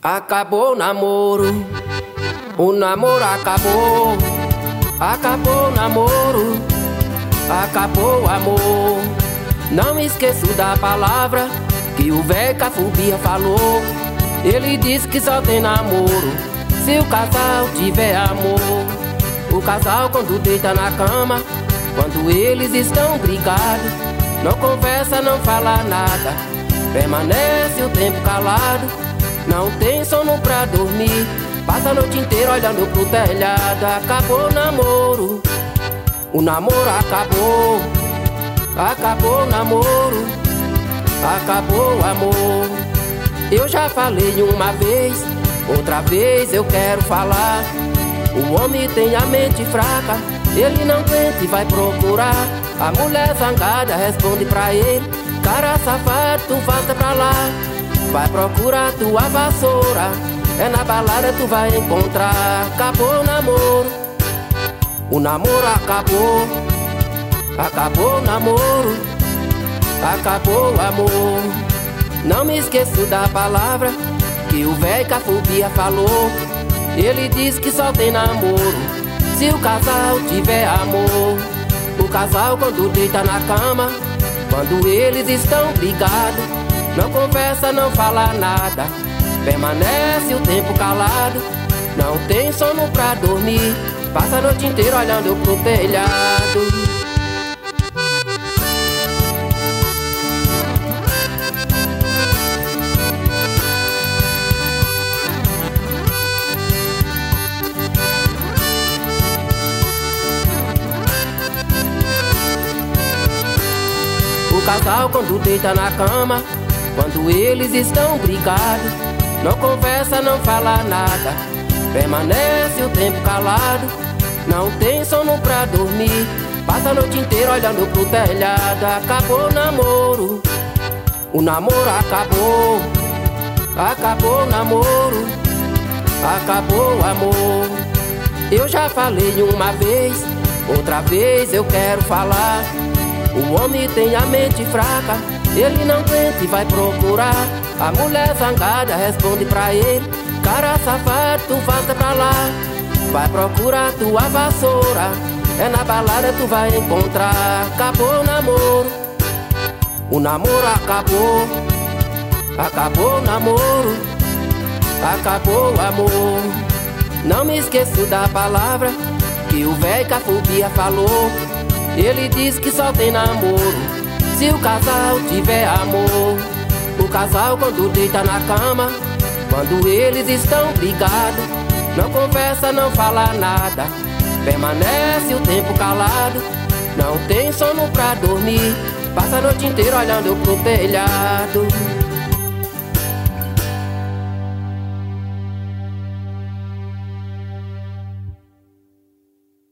Acabou o namoro acabou. Acabou o namoro, acabou o amor. Não esqueço da palavra que o velho Cafubia falou. Ele disse que só tem namoro se o casal tiver amor. O casal quando deita na cama, quando eles estão brigados, não conversa, não fala nada, permanece o tempo calado. Não tem sono pra dormir, passa a noite inteira olhando pro telhado. Acabou o namoro acabou. Acabou o namoro, acabou o amor. Eu já falei uma vez, outra vez eu quero falar. O homem tem a mente fraca, ele não aguenta e vai procurar. A mulher zangada responde pra ele: cara safado, tu vaza pra lá. Vai procurar tua vassoura, é na balada tu vai encontrar. Acabou o namoro acabou. Acabou o namoro, acabou o amor. Não me esqueço da palavra que o velho Cafubia falou. Ele diz que só tem namoro se o casal tiver amor. O casal quando deita na cama, quando eles estão brigados, não conversa, não fala nada, permanece o tempo calado. Não tem sono pra dormir, passa a noite inteira olhando pro telhado. O casal quando deita na cama, quando eles estão brigados, não conversa, não fala nada, permanece o tempo calado. Não tem sono pra dormir, passa a noite inteira olhando pro telhado. Acabou o namoro acabou. Acabou o namoro, acabou o amor. Eu já falei uma vez, outra vez eu quero falar. O homem tem a mente fraca, ele não aguenta e vai procurar. A mulher zangada responde pra ele: cara safado, tu vaza pra lá. Vai procurar tua vassoura, é na balada tu vai encontrar. Acabou o namoro acabou. Acabou o namoro, acabou o amor. Não me esqueço da palavra que o velho Cafubia falou. Ele diz que só tem namoro se o casal tiver amor. O casal quando deita na cama, quando eles estão brigados, não conversa, não fala nada, permanece o tempo calado. Não tem sono pra dormir, passa a noite inteira olhando pro telhado.